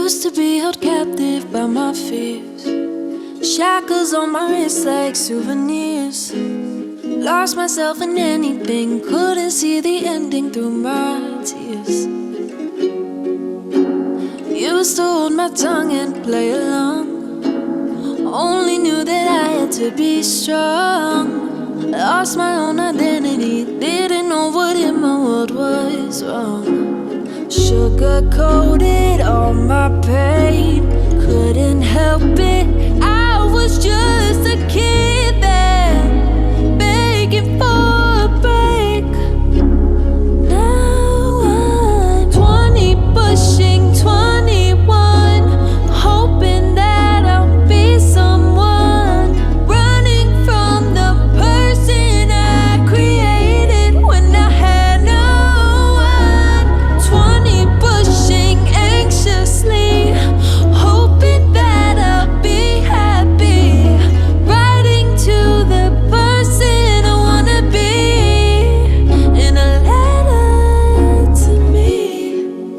Used to be held captive by my fears, shackles on my wrists like souvenirs. Lost myself in anything, couldn't see the ending through my tears. Used to hold my tongue and play along, only knew that I had to be strong. Lost my own identity, didn't know what in my world was wrong. Sugar-coated all my pain, couldn't help it, I was just a kid then, begging for a break. Now I'm 20, pushing 21, hoping that I'll be someone, running from the person I created when I had no one. 20, pushing anxiously, hoping that I'll be happy, writing to the person I wanna be, in a letter to me,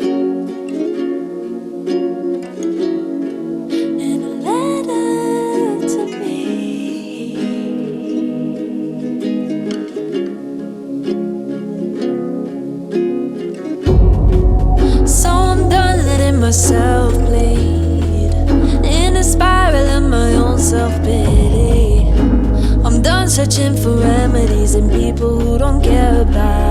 in a letter to me. So I'm done letting myself bleed, in a spiral of my own self-pity. I'm done searching for remedies in people who don't care about